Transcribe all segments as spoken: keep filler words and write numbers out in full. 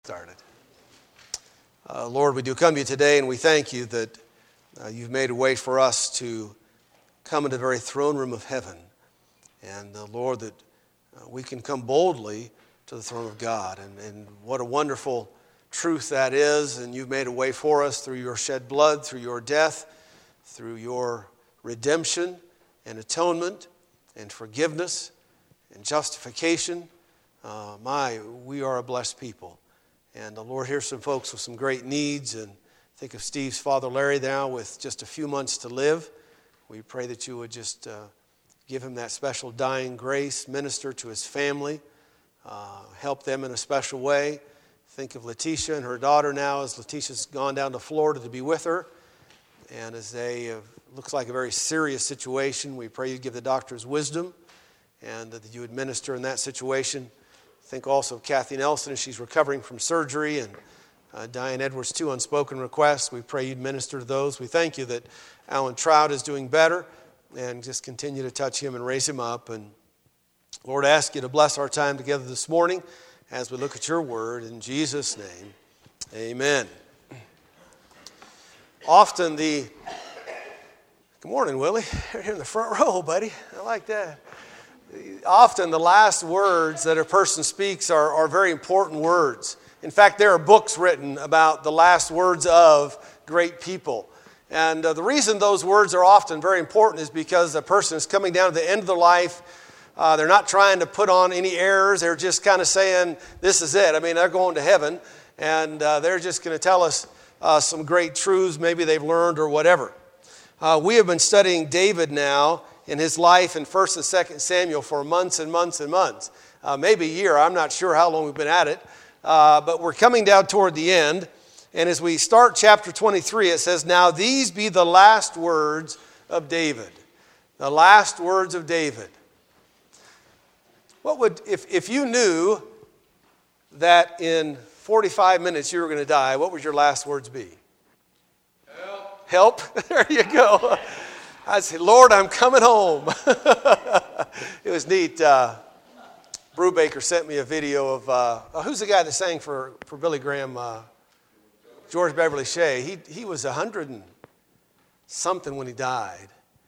Started. Uh, Lord, we do come to you today, and we thank you that uh, you've made a way for us to come into the very throne room of heaven. And uh, Lord, that uh, we can come boldly to the throne of God. And, and what a wonderful truth that is. And you've made a way for us through your shed blood, through your death, through your redemption and atonement and forgiveness and justification. Uh, my, we are a blessed people. And the Lord, here's some folks with some great needs. And think of Steve's father, Larry, now with just a few months to live. We pray that you would just uh, give him that special dying grace, minister to his family, uh, help them in a special way. Think of Letitia and her daughter now as Letitia's gone down to Florida to be with her. And as they, uh, looks like a very serious situation, we pray you'd give the doctors wisdom and that you would minister in that situation. Think also of Kathy Nelson as she's recovering from surgery, and uh, Diane Edwards' two unspoken requests. We pray you'd minister to those. We thank you that Alan Trout is doing better, and just continue to touch him and raise him up. And Lord, I ask you to bless our time together this morning as we look at your word. In Jesus' name, amen. Often the... Good morning, Willie. You're here in the front row, buddy. I like that. Often the last words that a person speaks are, are very important words. In fact, there are books written about the last words of great people. And uh, the reason those words are often very important is because a person is coming down to the end of their life. Uh, they're not trying to put on any airs. They're just kind of saying, this is it. I mean, they're going to heaven. And uh, they're just going to tell us uh, some great truths maybe they've learned or whatever. Uh, we have been studying David now in his life in First and Second Samuel for months and months and months. Uh, maybe a year. I'm not sure how long we've been at it. Uh, but we're coming down toward the end. And as we start chapter twenty-three, it says, now these be the last words of David. The last words of David. What would, if, if you knew that in forty-five minutes you were going to die, what would your last words be? Help. Help? There you go. I said, Lord, I'm coming home. It was neat. Uh, Brubaker sent me a video of, uh, who's the guy that sang for, for Billy Graham? Uh, George Beverly Shea. He he was a hundred and something when he died.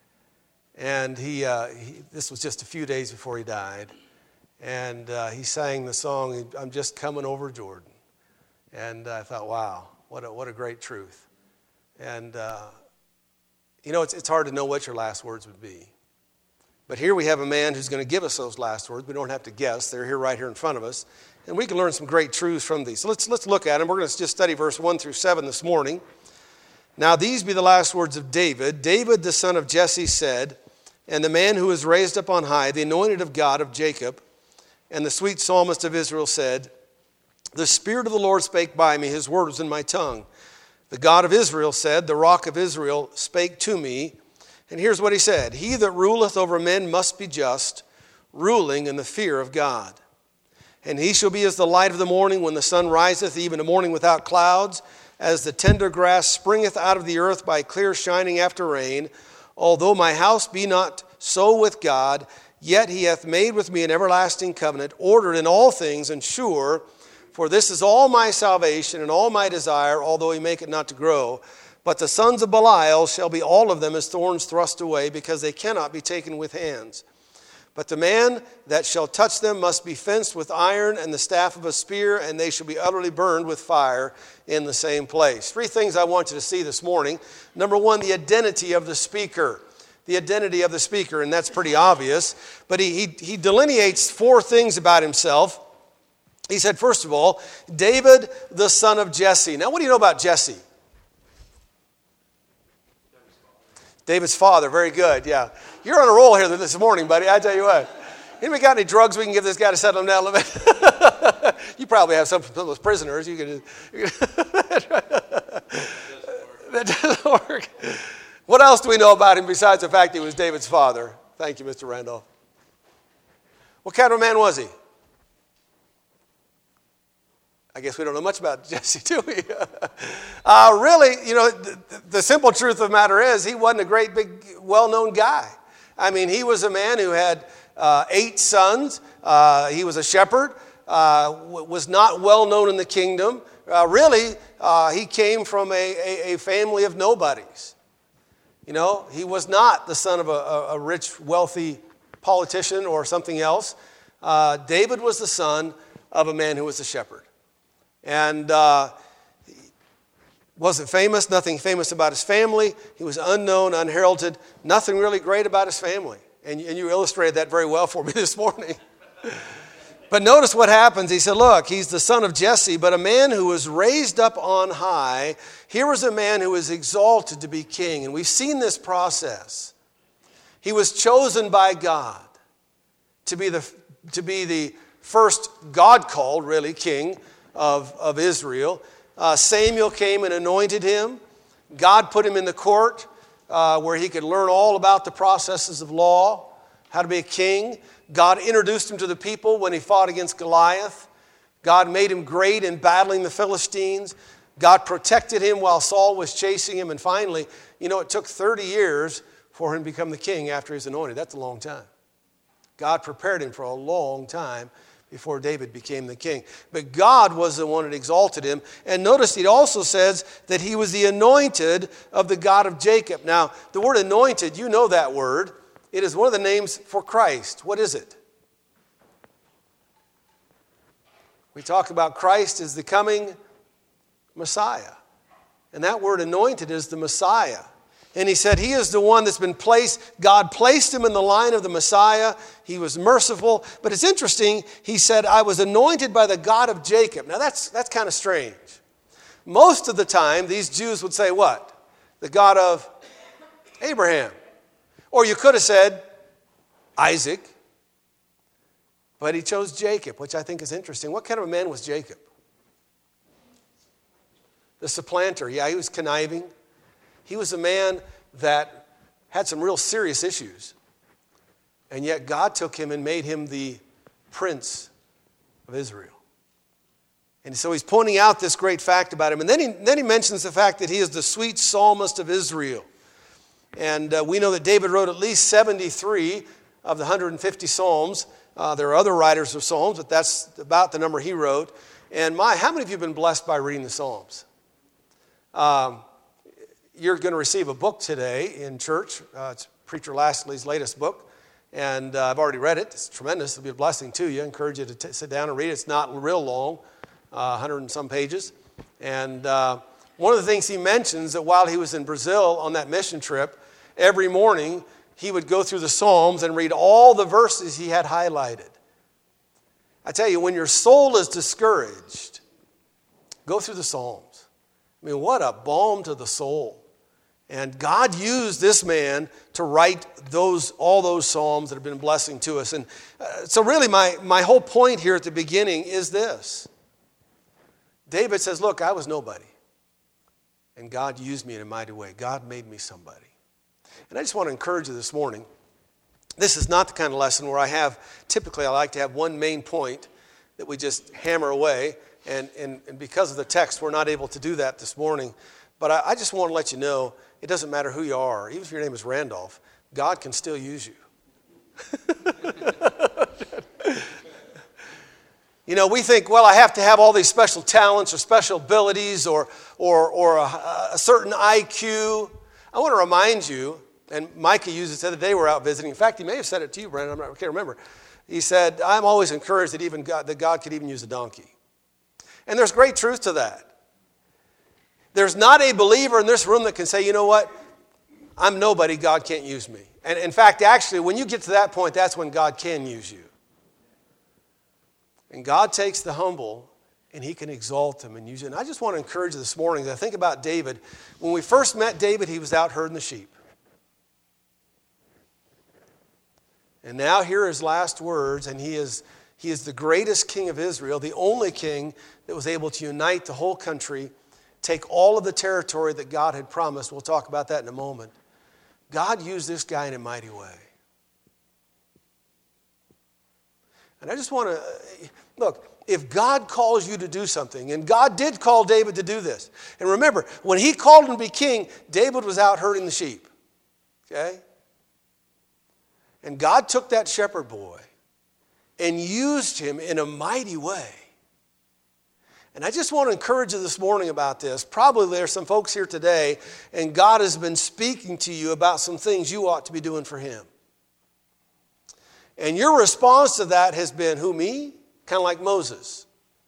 And he, uh, he this was just a few days before he died. And uh, he sang the song, I'm Just Coming Over Jordan. And I thought, wow, what a, what a great truth. And... Uh, You know, it's, it's hard to know what your last words would be. But here we have a man who's going to give us those last words. We don't have to guess. They're here right here in front of us. And we can learn some great truths from these. So let's, let's look at them. We're going to just study verse one through seven this morning. Now these be the last words of David. David, the son of Jesse, said, and the man who was raised up on high, the anointed of God of Jacob, and the sweet psalmist of Israel said, the Spirit of the Lord spake by me, his word was in my tongue. The God of Israel said, the rock of Israel spake to me. And here's what he said. He that ruleth over men must be just, ruling in the fear of God. And he shall be as the light of the morning when the sun riseth, even a morning without clouds, as the tender grass springeth out of the earth by clear shining after rain. Although my house be not so with God, yet he hath made with me an everlasting covenant, ordered in all things and sure. For this is all my salvation and all my desire, although he make it not to grow. But the sons of Belial shall be all of them as thorns thrust away, because they cannot be taken with hands. But the man that shall touch them must be fenced with iron and the staff of a spear, and they shall be utterly burned with fire in the same place. Three things I want you to see this morning. Number one, the identity of the speaker. The identity of the speaker, and that's pretty obvious. But he, he, he delineates four things about himself. He said, first of all, David, the son of Jesse. Now, what do you know about Jesse? David's father. Very good, yeah. You're on a roll here this morning, buddy. I tell you what. Anybody got any drugs we can give this guy to settle him down a little bit? You probably have some from those prisoners. You can just, that doesn't work. What else do we know about him besides the fact he was David's father? Thank you, Mister Randolph. What kind of a man was he? I guess we don't know much about Jesse, do we? uh, really, you know, the, the simple truth of the matter is he wasn't a great, big, well-known guy. I mean, he was a man who had uh, eight sons. Uh, he was a shepherd. uh, w- was not well known in the kingdom. Uh, really, uh, he came from a, a, a family of nobodies. You know, he was not the son of a, a rich, wealthy politician or something else. Uh, David was the son of a man who was a shepherd. And uh, he wasn't famous, nothing famous about his family. He was unknown, unheralded, nothing really great about his family. And, and you illustrated that very well for me this morning. But notice what happens. He said, look, he's the son of Jesse, but a man who was raised up on high. Here was a man who was exalted to be king. And we've seen this process. He was chosen by God to be the, to be the first God-called, really, king of, of Israel. Uh, Samuel came and anointed him. God put him in the court uh, where he could learn all about the processes of law, how to be a king. God introduced him to the people when he fought against Goliath. God made him great in battling the Philistines. God protected him while Saul was chasing him. And finally, you know, it took thirty years for him to become the king after he was anointed. That's a long time. God prepared him for a long time before David became the king. But God was the one that exalted him. And notice it also says that he was the anointed of the God of Jacob. Now, the word anointed, you know that word. It is one of the names for Christ. What is it? We talk about Christ as the coming Messiah. And that word anointed is the Messiah. And he said he is the one that's been placed. God placed him in the line of the Messiah. He was merciful. But it's interesting. He said, I was anointed by the God of Jacob. Now that's, that's kind of strange. Most of the time, these Jews would say what? The God of Abraham. Or you could have said Isaac, but he chose Jacob, which I think is interesting. What kind of a man was Jacob? The supplanter. Yeah, he was conniving. He was a man that had some real serious issues. And yet God took him and made him the prince of Israel. And so he's pointing out this great fact about him. And then he, then he mentions the fact that he is the sweet psalmist of Israel. And uh, we know that David wrote at least seventy-three of the one hundred fifty Psalms. Uh, there are other writers of Psalms, but that's about the number he wrote. And my, how many of you have been blessed by reading the Psalms? Um, you're going to receive a book today in church. Uh, it's Preacher Lastly's latest book. And uh, I've already read it. It's tremendous. It'll be a blessing to you. I encourage you to t- sit down and read it. It's not real long, uh, one hundred and some pages. And uh, one of the things he mentions that while he was in Brazil on that mission trip, every morning, he would go through the Psalms and read all the verses he had highlighted. I tell you, when your soul is discouraged, go through the Psalms. I mean, what a balm to the soul. And God used this man to write those all those Psalms that have been a blessing to us. And uh, so really my, my whole point here at the beginning is this. David says, look, I was nobody. And God used me in a mighty way. God made me somebody. And I just want to encourage you this morning. This is not the kind of lesson where I have, typically I like to have one main point that we just hammer away. And, and, and because of the text, we're not able to do that this morning. But I, I just want to let you know, it doesn't matter who you are. Even if your name is Randolph, God can still use you. You know, we think, well, I have to have all these special talents or special abilities or, or, or a, a certain I Q. I want to remind you, and Micah used it the other day we were out visiting. In fact, he may have said it to you, Brandon. I'm not, I can't remember. He said, I'm always encouraged that even God, that God could even use a donkey. And there's great truth to that. There's not a believer in this room that can say, you know what? I'm nobody. God can't use me. And in fact, actually, when you get to that point, that's when God can use you. And God takes the humble and he can exalt them and use it. And I just want to encourage you this morning that I think about David. When we first met David, he was out herding the sheep. And now here are his last words, and he is, he is the greatest king of Israel, the only king that was able to unite the whole country, take all of the territory that God had promised. We'll talk about that in a moment. God used this guy in a mighty way. And I just want to, look, if God calls you to do something, and God did call David to do this. And remember, when he called him to be king, David was out herding the sheep. Okay? And God took that shepherd boy and used him in a mighty way. And I just want to encourage you this morning about this. Probably there are some folks here today, and God has been speaking to you about some things you ought to be doing for him. And your response to that has been, who, me? Kind of like Moses.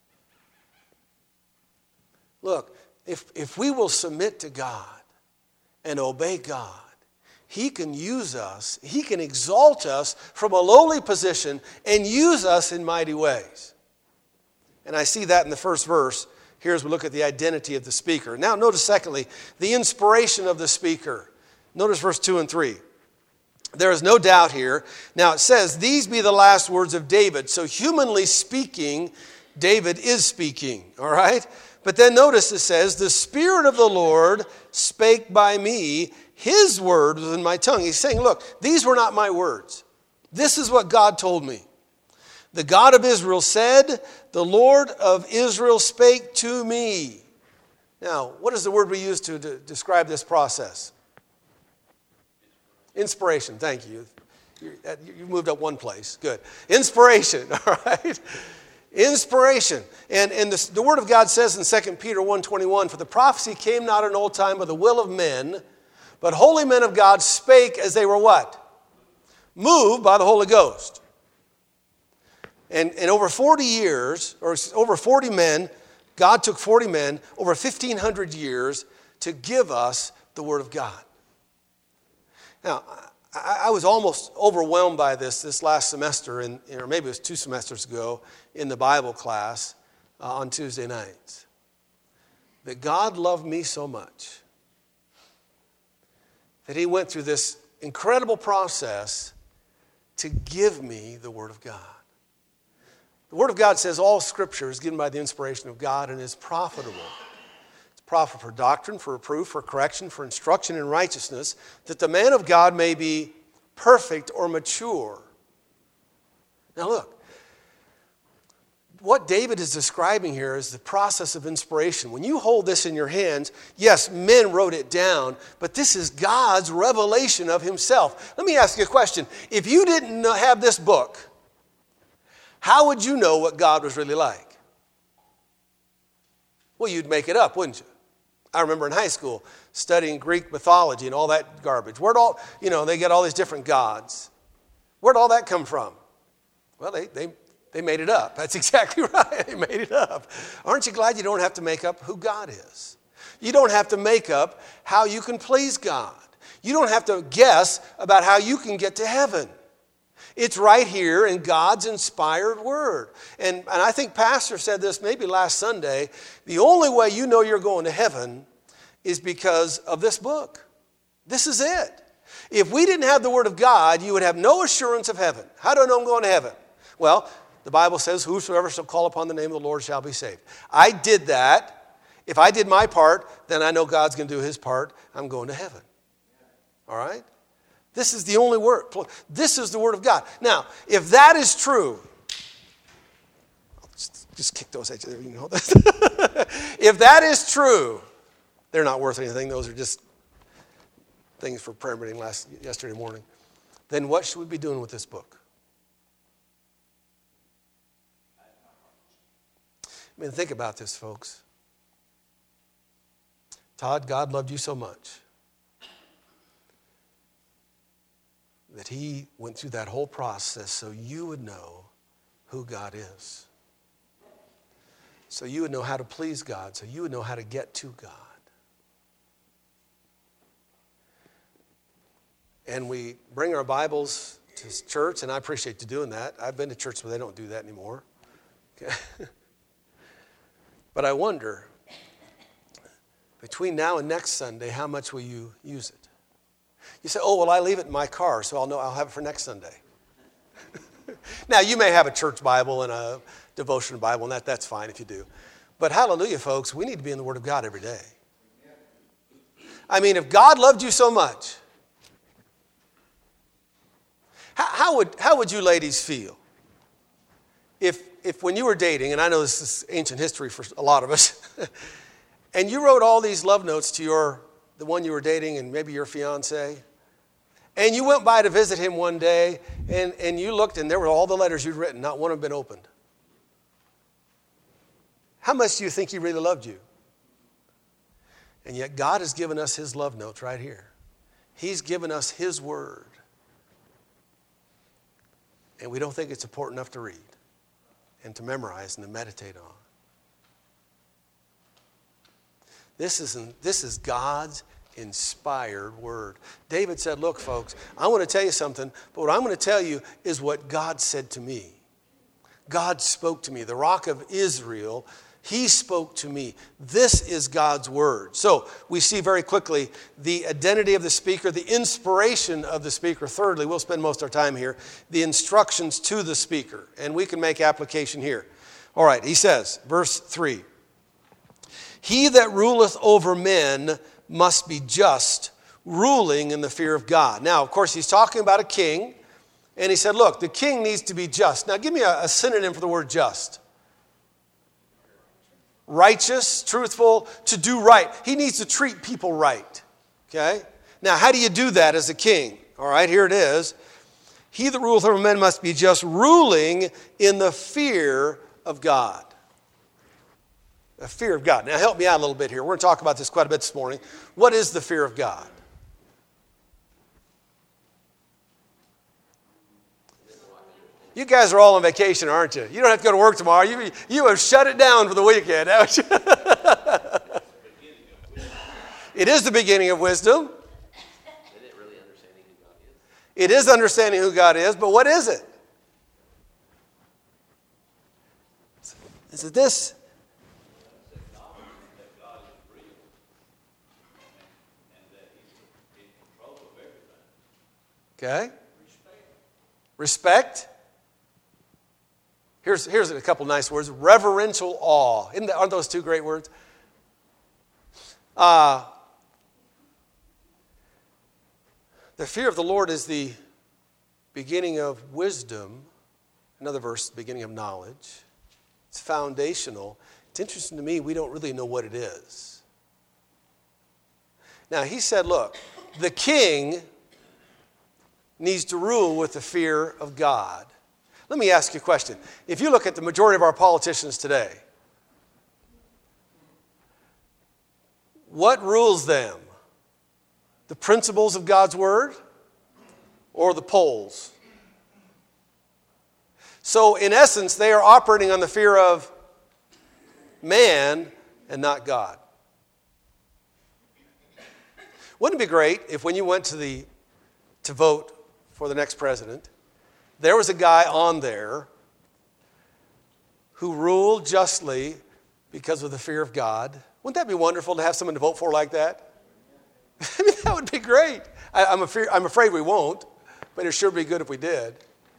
Look, if, if we will submit to God and obey God, he can use us, he can exalt us from a lowly position and use us in mighty ways. And I see that in the first verse. Here as we look at the identity of the speaker. Now notice secondly, the inspiration of the speaker. Notice verse two and three. There is no doubt here. Now it says, these be the last words of David. So humanly speaking, David is speaking, all right? But then notice it says, the Spirit of the Lord spake by me, his word was in my tongue. He's saying, look, these were not my words. This is what God told me. The God of Israel said, the Lord of Israel spake to me. Now, what is the word we use to, to describe this process? Inspiration, thank you. You moved up one place, good. Inspiration, all right? Inspiration. And, and the, the word of God says in Second Peter one twenty-one, for the prophecy came not in old time by the will of men, but holy men of God spake as they were what? Moved by the Holy Ghost. And, and over forty years, or over forty men, God took forty men, over fifteen hundred years to give us the Word of God. Now, I, I was almost overwhelmed by this this last semester, in, or maybe it was two semesters ago, in the Bible class uh, on Tuesday nights. That God loved me so much that he went through this incredible process to give me the Word of God. The Word of God says all Scripture is given by the inspiration of God and is profitable. It's profitable for doctrine, for reproof, for correction, for instruction in righteousness, that the man of God may be perfect or mature. Now look, what David is describing here is the process of inspiration. When you hold this in your hands, yes, men wrote it down, but this is God's revelation of himself. Let me ask you a question. If you didn't have this book, how would you know what God was really like? Well, you'd make it up, wouldn't you? I remember in high school studying Greek mythology and all that garbage. Where'd all, you know, they get all these different gods. Where'd all that come from? Well, they, they, they made it up. That's exactly right. They made it up. Aren't you glad you don't have to make up who God is? You don't have to make up how you can please God. You don't have to guess about how you can get to heaven. It's right here in God's inspired word. And, and I think Pastor said this maybe last Sunday. The only way you know you're going to heaven is because of this book. This is it. If we didn't have the Word of God, you would have no assurance of heaven. How do I know I'm going to heaven? Well, the Bible says, whosoever shall call upon the name of the Lord shall be saved. I did that. If I did my part, then I know God's going to do his part. I'm going to heaven. All right? This is the only word. This is the Word of God. Now, if that is true, just, just kick those edges there. You know if that is true, they're not worth anything. Those are just things for prayer meeting last yesterday morning. Then what should we be doing with this book? I mean, think about this, folks. Todd, God loved you so much that he went through that whole process so you would know who God is. So you would know how to please God. So you would know how to get to God. And we bring our Bibles to church, and I appreciate you doing that. I've been to church where they don't do that anymore. Okay. But I wonder, between now and next Sunday, how much will you use it? You say, oh, well, I leave it in my car, so I'll know I'll have it for next Sunday. Now, you may have a church Bible and a devotion Bible, and that, that's fine if you do. But hallelujah, folks, we need to be in the Word of God every day. I mean, if God loved you so much, how, how would how would you ladies feel if if when you were dating, and I know this is ancient history for a lot of us, and you wrote all these love notes to your the one you were dating and maybe your fiance, And you went by to visit him one day, and, and you looked, and there were all the letters you'd written. Not one had been opened. How much do you think he really loved you? And yet God has given us his love notes right here. He's given us his word. And we don't think it's important enough to read and to memorize and to meditate on. This is, this is God's inspired word. David said, look, folks, I want to tell you something, but what I'm going to tell you is what God said to me. God spoke to me. The Rock of Israel, he spoke to me. This is God's word. So we see very quickly the identity of the speaker, the inspiration of the speaker. Thirdly, we'll spend most of our time here, the instructions to the speaker. And we can make application here. All right, he says, verse three, he that ruleth over men must be just, ruling in the fear of God. Now, of course, he's talking about a king. And he said, look, the king needs to be just. Now, give me a, a synonym for the word just. Righteous, truthful, to do right. He needs to treat people right. Okay? Now, how do you do that as a king? All right, here it is. He that ruleth over men must be just, ruling in the fear of God. The fear of God. Now, help me out a little bit here. We're going to talk about this quite a bit this morning. What is the fear of God? You guys are all on vacation, aren't you? You don't have to go to work tomorrow. You, you have shut it down for the weekend, haven't you? It is the beginning of wisdom. It is understanding who God is, but what is it? Is it this? Okay. Respect. Here's, here's a couple nice words. Reverential awe. Isn't that, aren't those two great words? Uh, the fear of the Lord is the beginning of wisdom. Another verse, beginning of knowledge. It's foundational. It's interesting to me, we don't really know what it is. Now, he said, look, the king needs to rule with the fear of God. Let me ask you a question. If you look at the majority of our politicians today, what rules them? The principles of God's word or the polls? So, in essence, they are operating on the fear of man and not God. Wouldn't it be great if when you went to the to vote for the next president, there was a guy on there who ruled justly because of the fear of God? Wouldn't that be wonderful to have someone to vote for like that? I mean, that would be great. I, I'm, afraid, I'm afraid we won't, but it sure would be good if we did.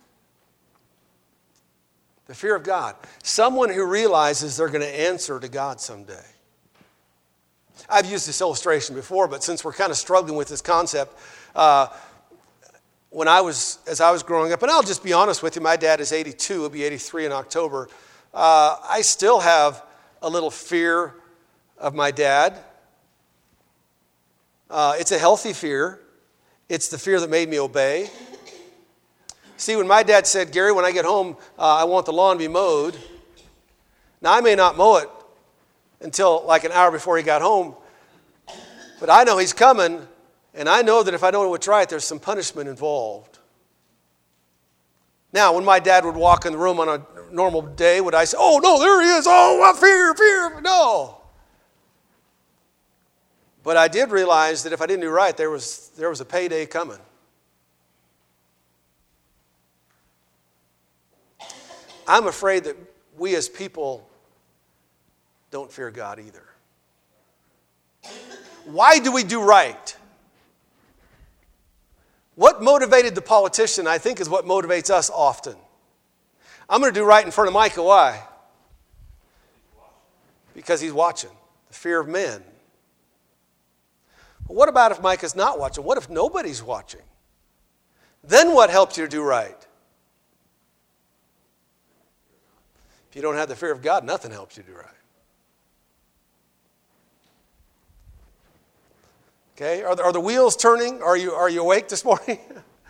The fear of God. Someone who realizes they're going to answer to God someday. I've used this illustration before, but since we're kind of struggling with this concept, uh, when I was, as I was growing up, and I'll just be honest with you, my dad is eighty-two, he'll be eighty-three in October. Uh, I still have a little fear of my dad. Uh, it's a healthy fear. It's the fear that made me obey. See, when my dad said, Gary, when I get home, uh, I want the lawn to be mowed. Now, I may not mow it until like an hour before he got home, but I know he's coming. And I know that if I don't do what's right, there's some punishment involved. Now, when my dad would walk in the room on a normal day, would I say, oh, no, there he is. Oh, I fear, fear. No. But I did realize that if I didn't do right, there was, there was a payday coming. I'm afraid that we as people don't fear God either. Why do we do right? What motivated the politician, I think, is what motivates us often. I'm going to do right in front of Micah. Why? Because he's watching. The fear of men. But what about if Micah's not watching? What if nobody's watching? Then what helps you to do right? If you don't have the fear of God, nothing helps you do right. Okay, are the, are the wheels turning? Are you, are you awake this morning?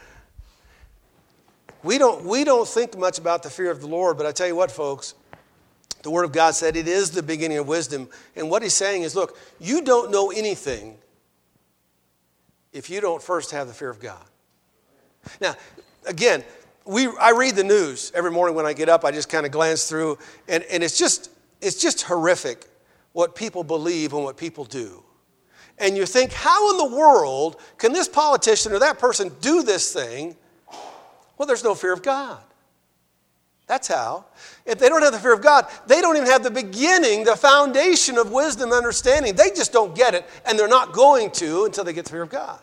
we, don't, we don't think much about the fear of the Lord, but I tell you what, folks, the Word of God said it is the beginning of wisdom. And what he's saying is, look, you don't know anything if you don't first have the fear of God. Now, again, we I read the news every morning when I get up. I just kind of glance through, and, and it's just it's just horrific what people believe and what people do. And you think, how in the world can this politician or that person do this thing? Well, there's no fear of God. That's how. If they don't have the fear of God, they don't even have the beginning, the foundation of wisdom and understanding. They just don't get it, and they're not going to until they get the fear of God.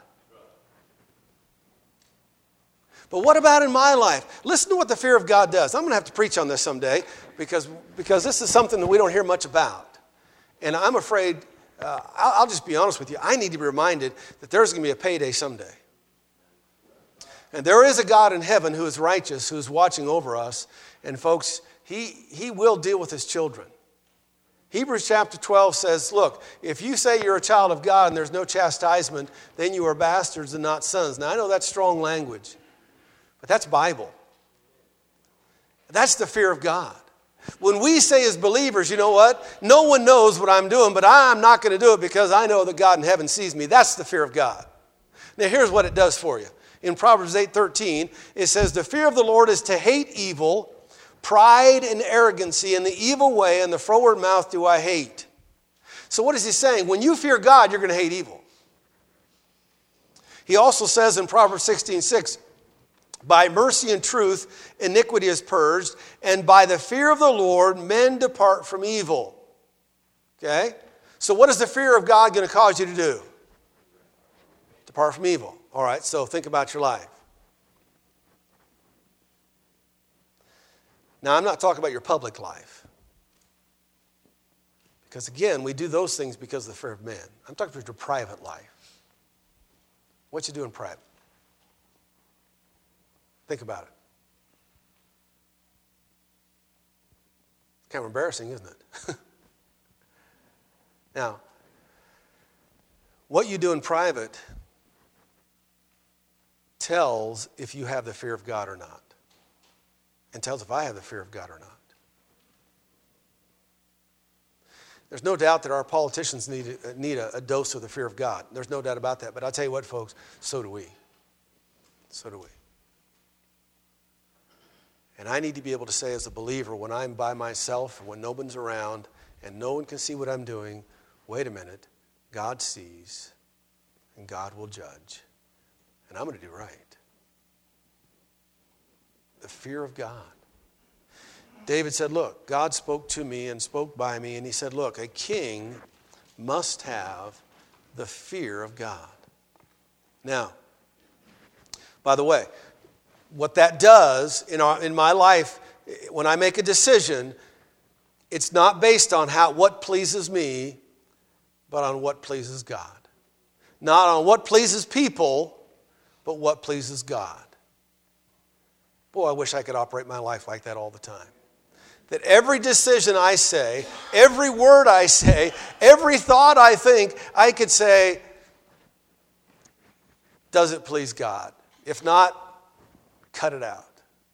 But what about in my life? Listen to what the fear of God does. I'm going to have to preach on this someday because, because this is something that we don't hear much about. And I'm afraid, uh, I'll, I'll just be honest with you, I need to be reminded that there's going to be a payday someday. And there is a God in heaven who is righteous, who is watching over us. And folks, he, he will deal with his children. Hebrews chapter twelve says, look, if you say you're a child of God and there's no chastisement, then you are bastards and not sons. Now, I know that's strong language, but that's Bible. That's the fear of God. When we say as believers, you know what? No one knows what I'm doing, but I'm not going to do it because I know that God in heaven sees me. That's the fear of God. Now, here's what it does for you. In Proverbs eight thirteen, it says, the fear of the Lord is to hate evil, pride and arrogancy, and the evil way and the froward mouth do I hate. So what is he saying? When you fear God, you're going to hate evil. He also says in Proverbs sixteen six, by mercy and truth, iniquity is purged, and by the fear of the Lord, men depart from evil. Okay? So what is the fear of God going to cause you to do? Depart from evil. All right, so think about your life. Now, I'm not talking about your public life. Because again, we do those things because of the fear of men. I'm talking about your private life. What you do in private. Think about it. Kind of embarrassing, isn't it? Now, what you do in private tells if you have the fear of God or not. And tells if I have the fear of God or not. There's no doubt that our politicians need, need a, a dose of the fear of God. There's no doubt about that. But I'll tell you what, folks, so do we. So do we. And I need to be able to say as a believer, when I'm by myself and when no one's around and no one can see what I'm doing, wait a minute, God sees and God will judge. And I'm going to do right. The fear of God. David said, look, God spoke to me and spoke by me, and he said, look, a king must have the fear of God. Now, by the way, what that does in, our, in my life, when I make a decision, it's not based on how what pleases me, but on what pleases God. Not on what pleases people, but what pleases God. Boy, I wish I could operate my life like that all the time. That every decision I say, every word I say, every thought I think, I could say, does it please God? If not, cut it out.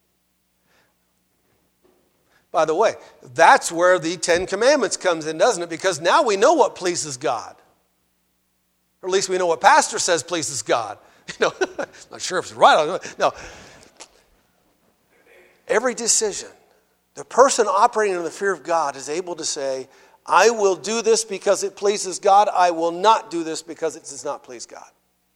By the way, that's where the Ten Commandments comes in, doesn't it? Because now we know what pleases God. Or at least we know what pastor says pleases God. You know, not sure if it's right. No. Every decision, the person operating in the fear of God is able to say, I will do this because it pleases God. I will not do this because it does not please God.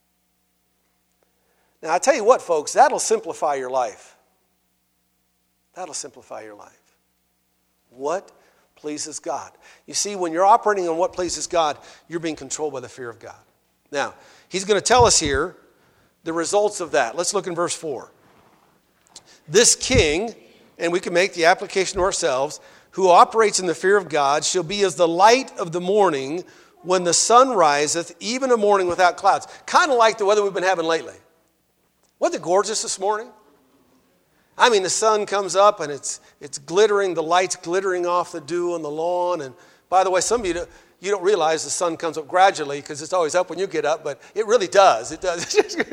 Now, I tell you what, folks, that'll simplify your life. That'll simplify your life. What pleases God? You see, when you're operating on what pleases God, you're being controlled by the fear of God. Now, he's going to tell us here the results of that. Let's look in verse four. This king, and we can make the application to ourselves, who operates in the fear of God shall be as the light of the morning when the sun riseth, even a morning without clouds. Kind of like the weather we've been having lately. Wasn't it gorgeous this morning? I mean, the sun comes up and it's it's glittering, the light's glittering off the dew on the lawn. And by the way, some of you, you don't realize the sun comes up gradually because it's always up when you get up, but it really does. It does.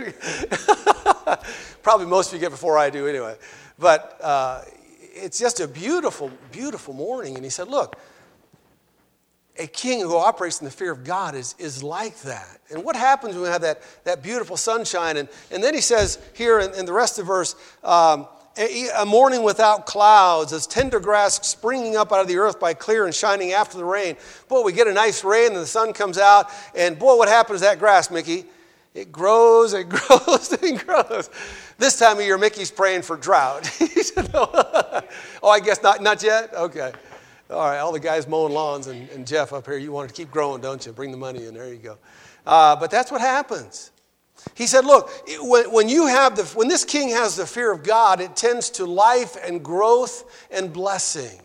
Probably most of you get before I do anyway. But uh, it's just a beautiful, beautiful morning. And he said, look, a king who operates in the fear of God is, is like that. And what happens when we have that, that beautiful sunshine? And, and then he says here in, in the rest of the verse, um, a, a morning without clouds, as tender grass springing up out of the earth by clear and shining after the rain. Boy, we get a nice rain and the sun comes out. And boy, what happens to that grass, Mickey? It grows, it grows, and grows. This time of year, Mickey's praying for drought. He said, no. Oh, I guess not, not yet? Okay. All right, all the guys mowing lawns and, and Jeff up here, you want to keep growing, don't you? Bring the money in, there you go. Uh, but that's what happens. He said, look, when, when you have the, when this king has the fear of God, it tends to life and growth and blessing.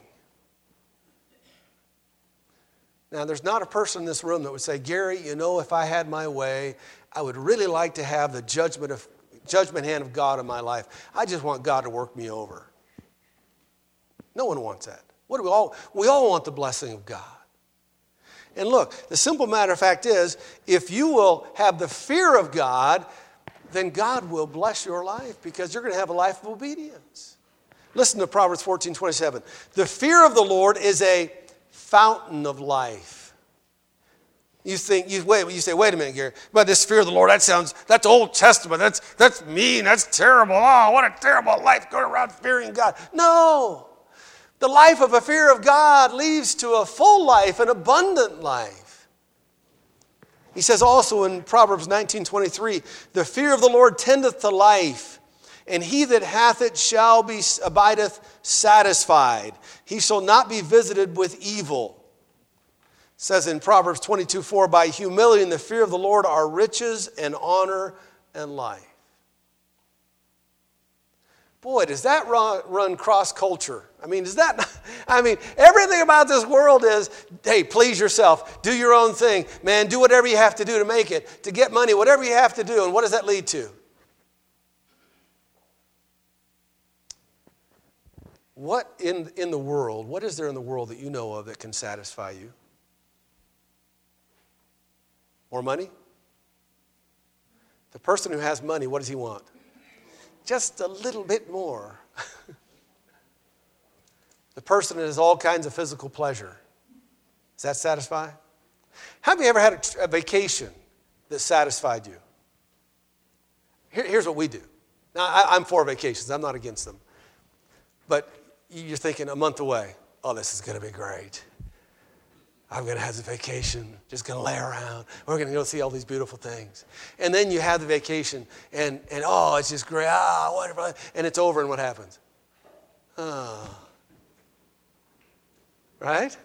Now, there's not a person in this room that would say, Gary, you know, if I had my way, I would really like to have the judgment of judgment hand of God in my life. I just want God to work me over. No one wants that. What do we all? We all want the blessing of God. And look, the simple matter of fact is, if you will have the fear of God, then God will bless your life because you're going to have a life of obedience. Listen to Proverbs fourteen twenty-seven. The fear of the Lord is a fountain of life. You think, you wait, you say, wait a minute, Gary, but this fear of the Lord, that sounds, that's Old Testament, that's, that's mean, that's terrible. Oh, what a terrible life going around fearing God. No. The life of a fear of God leads to a full life, an abundant life. He says also in Proverbs nineteen twenty-three, the fear of the Lord tendeth to life, and he that hath it shall be abideth satisfied. He shall not be visited with evil. It says in Proverbs twenty-two four, by humility and the fear of the Lord are riches and honor and life. Boy, does that run, run cross-culture. I mean, does that, I mean, everything about this world is, hey, please yourself, do your own thing. Man, do whatever you have to do to make it, to get money, whatever you have to do. And what does that lead to? What in, in the world, what is there in the world that you know of that can satisfy you? More money? The person who has money, what does he want? Just a little bit more. The person that has all kinds of physical pleasure. Does that satisfy? Have you ever had a, a vacation that satisfied you? Here, here's what we do. Now, I, I'm for vacations. I'm not against them. But you're thinking a month away. Oh, this is going to be great. I'm going to have the vacation, just going to lay around. We're going to go see all these beautiful things. And then you have the vacation, and, and oh, it's just great. Ah, wonderful. And it's over, and what happens? Oh. Right?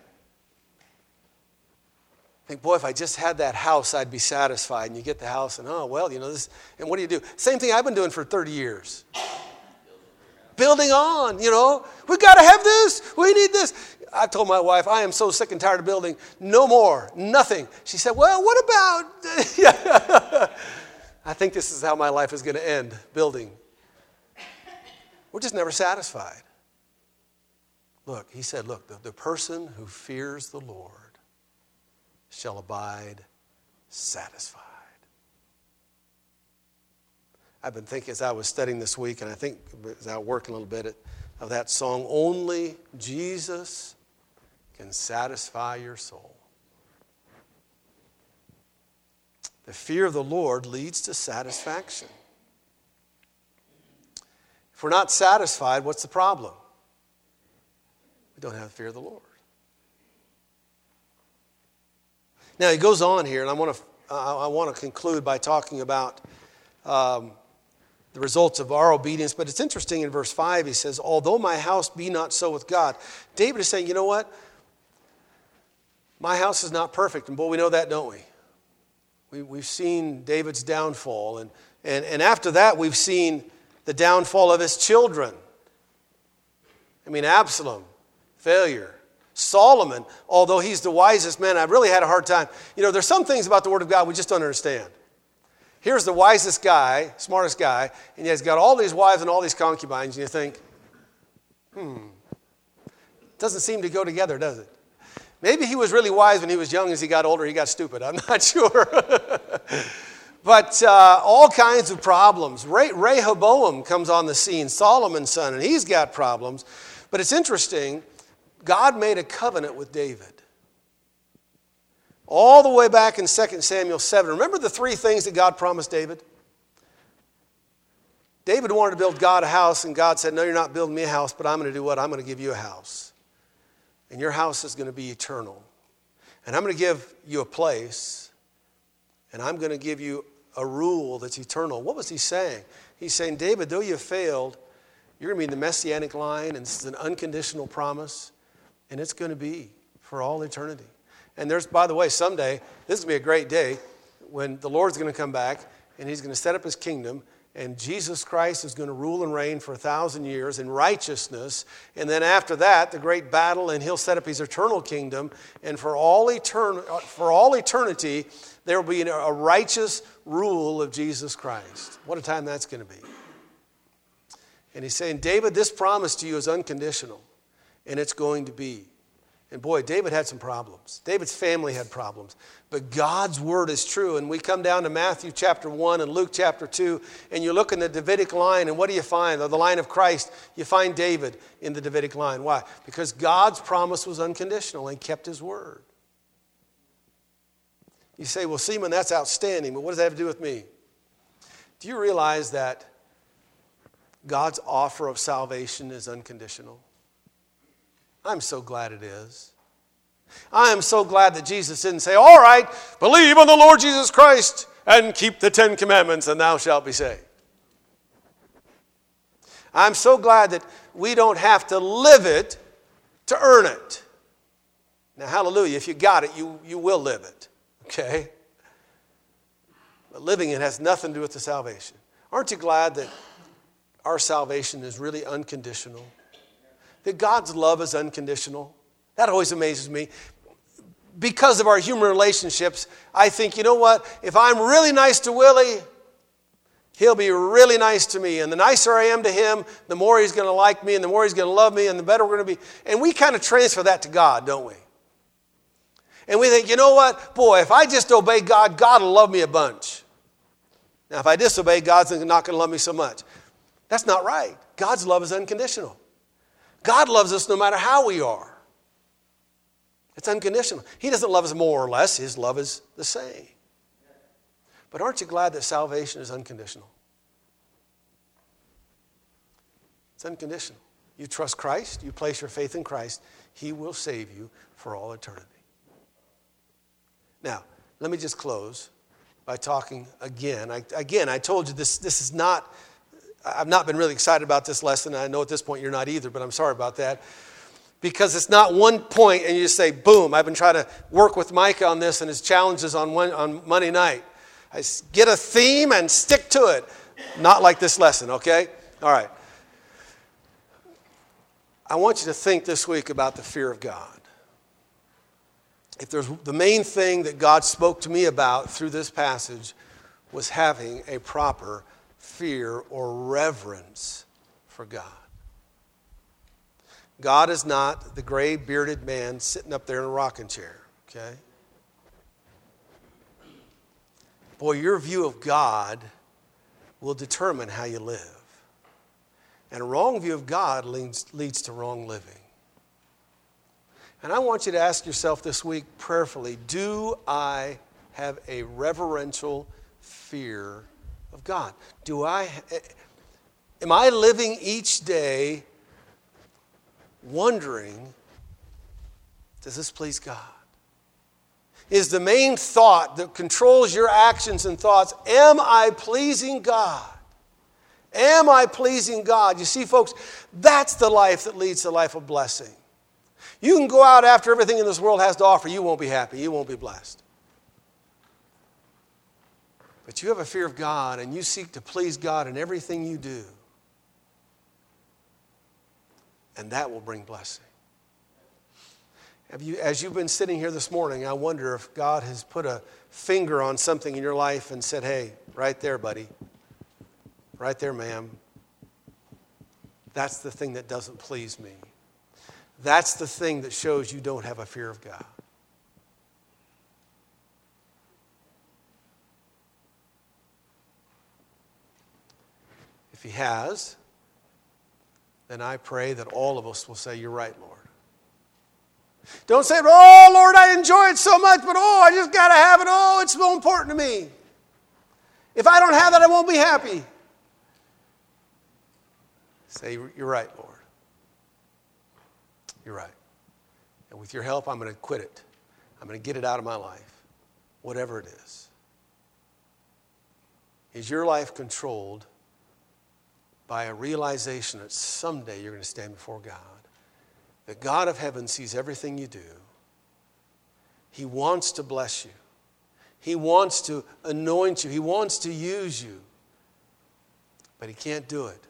Think, boy, if I just had that house, I'd be satisfied. And you get the house, and oh, well, you know, this. And what do you do? Same thing I've been doing for thirty years. Building on, you know. We've got to have this. We need this. I told my wife, I am so sick and tired of building. No more. Nothing. She said, well, what about... I think this is how my life is going to end, building. We're just never satisfied. Look, he said, look, the, the person who fears the Lord shall abide satisfied. I've been thinking as I was studying this week, and I think as I work a little bit at, of that song, only Jesus can satisfy your soul. The fear of the Lord leads to satisfaction. If we're not satisfied, what's the problem? We don't have the fear of the Lord. Now he goes on here, and I want to I want to conclude by talking about um, the results of our obedience. But it's interesting in verse five, he says, although my house be not so with God. David is saying, you know what? My house is not perfect. And boy, we know that, don't we? we we've seen David's downfall. And, and, and after that, we've seen the downfall of his children. I mean, Absalom, failure. Solomon, although he's the wisest man, I've really had a hard time. You know, there's some things about the Word of God we just don't understand. Here's the wisest guy, smartest guy, and he's got all these wives and all these concubines, and you think, hmm, doesn't seem to go together, does it? Maybe he was really wise when he was young. As he got older, he got stupid. I'm not sure. But uh, all kinds of problems. Re- Rehoboam comes on the scene, Solomon's son, and he's got problems. But it's interesting, God made a covenant with David. All the way back in Second Samuel seven. Remember the three things that God promised David? David wanted to build God a house, and God said, no, you're not building me a house, but I'm going to do what? I'm going to give you a house. And your house is going to be eternal. And I'm going to give you a place, and I'm going to give you a rule that's eternal. What was he saying? He's saying, David, though you failed, you're going to be in the Messianic line, and this is an unconditional promise, and it's going to be for all eternity. And there's, by the way, someday, this is going to be a great day when the Lord's going to come back, and he's going to set up his kingdom, and Jesus Christ is going to rule and reign for a thousand years in righteousness. And then after that, the great battle, and he'll set up his eternal kingdom. And for all, etern- for all eternity, there will be a righteous rule of Jesus Christ. What a time that's going to be. And he's saying, David, this promise to you is unconditional, and it's going to be. And boy, David had some problems. David's family had problems. But God's word is true. And we come down to Matthew chapter one and Luke chapter two, and you look in the Davidic line, and what do you find? The line of Christ, you find David in the Davidic line. Why? Because God's promise was unconditional and kept his word. You say, well, Seaman, that's outstanding, but what does that have to do with me? Do you realize that God's offer of salvation is unconditional? I'm so glad it is. I am so glad that Jesus didn't say, all right, believe on the Lord Jesus Christ and keep the Ten Commandments and thou shalt be saved. I'm so glad that we don't have to live it to earn it. Now, hallelujah, if you got it, you, you will live it, okay? But living it has nothing to do with the salvation. Aren't you glad that our salvation is really unconditional? That God's love is unconditional. That always amazes me. Because of our human relationships, I think, you know what? If I'm really nice to Willie, he'll be really nice to me. And the nicer I am to him, the more he's going to like me, and the more he's going to love me, and the better we're going to be. And we kind of transfer that to God, don't we? And we think, you know what? Boy, if I just obey God, God will love me a bunch. Now, if I disobey, God's not going to love me so much. That's not right. God's love is unconditional. God loves us no matter how we are. It's unconditional. He doesn't love us more or less. His love is the same. But aren't you glad that salvation is unconditional? It's unconditional. You trust Christ, you place your faith in Christ, he will save you for all eternity. Now, let me just close by talking again. I, again, I told you this, this is not... I've not been really excited about this lesson. I know at this point you're not either, but I'm sorry about that. Because it's not one point and you just say, boom, I've been trying to work with Micah on this and his challenges on, one, on Monday night. I get a theme and stick to it. Not like this lesson, okay? All right. I want you to think this week about the fear of God. If there's the main thing that God spoke to me about through this passage was having a proper fear or reverence for God. God is not the gray bearded man sitting up there in a rocking chair, okay? Boy, your view of God will determine how you live. And a wrong view of God leads, leads to wrong living. And I want you to ask yourself this week prayerfully, do I have a reverential fear of God? Do I, am I living each day wondering, does this please God? Is the main thought that controls your actions and thoughts, am I pleasing God? Am I pleasing God? You see, folks, that's the life that leads to a life of blessing. You can go out after everything in this world has to offer. You won't be happy. You won't be blessed. But you have a fear of God and you seek to please God in everything you do. And that will bring blessing. Have you, as you've been sitting here this morning, I wonder if God has put a finger on something in your life and said, hey, right there, buddy. Right there, ma'am. That's the thing that doesn't please me. That's the thing that shows you don't have a fear of God. If he has, then I pray that all of us will say, you're right, Lord. Don't say, oh, Lord, I enjoy it so much, but oh, I just got to have it. Oh, it's so important to me. If I don't have it, I won't be happy. Say, you're right, Lord. You're right. And with your help, I'm going to quit it. I'm going to get it out of my life, whatever it is. Is your life controlled by a realization that someday you're going to stand before God? The God of heaven sees everything you do. He wants to bless you. He wants to anoint you. He wants to use you. But he can't do it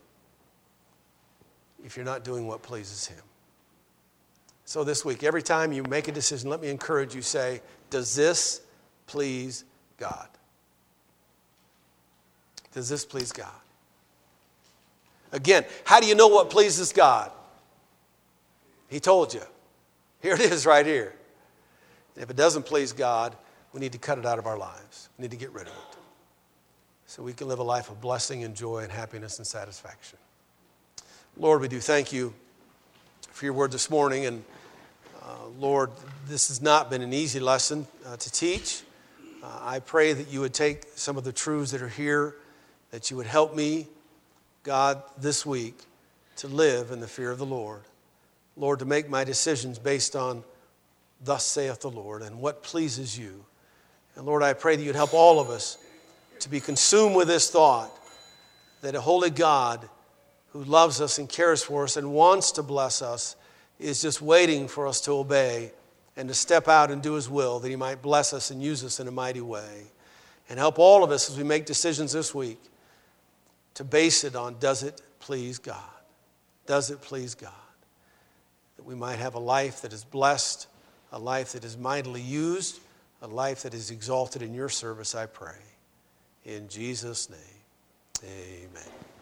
if you're not doing what pleases him. So this week, every time you make a decision, let me encourage you, say, does this please God? Does this please God? Again, how do you know what pleases God? He told you. Here it is right here. If it doesn't please God, we need to cut it out of our lives. We need to get rid of it so we can live a life of blessing and joy and happiness and satisfaction. Lord, we do thank you for your word this morning. And uh, Lord, this has not been an easy lesson uh, to teach. Uh, I pray that you would take some of the truths that are here, that you would help me, God, this week to live in the fear of the Lord. Lord, to make my decisions based on thus saith the Lord and what pleases you. And Lord, I pray that you'd help all of us to be consumed with this thought that a holy God who loves us and cares for us and wants to bless us is just waiting for us to obey and to step out and do his will, that he might bless us and use us in a mighty way. And help all of us as we make decisions this week to base it on, does it please God? Does it please God? That we might have a life that is blessed, a life that is mightily used, a life that is exalted in your service, I pray. In Jesus' name, amen.